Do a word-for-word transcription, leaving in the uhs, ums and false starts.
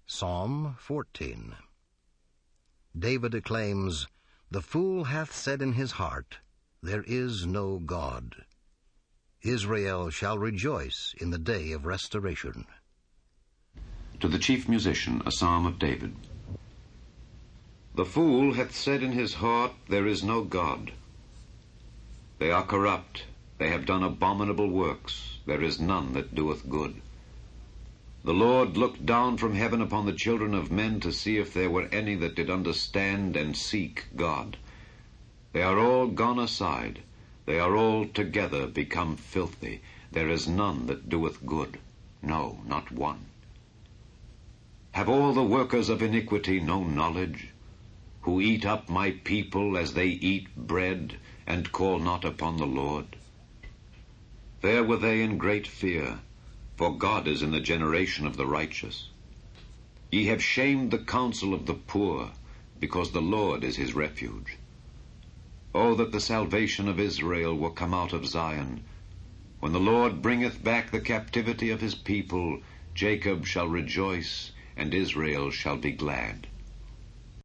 Psalm fourteen. David acclaims, "The fool hath said in his heart, There is no God. Israel shall rejoice in the day of restoration." To the chief musician, a psalm of David. The fool hath said in his heart, There is no God. They are corrupt, they have done abominable works, there is none that doeth good. The Lord looked down from heaven upon the children of men to see if there were any that did understand and seek God. They are all gone aside, they are all together become filthy. There is none that doeth good, no, not one. Have all the workers of iniquity no knowledge, who eat up my people as they eat bread, and call not upon the Lord? There were they in great fear, for God is in the generation of the righteous. Ye have shamed the counsel of the poor, because the Lord is his refuge. O that the salvation of Israel were come out of Zion! When the Lord bringeth back the captivity of his people, Jacob shall rejoice, and Israel shall be glad.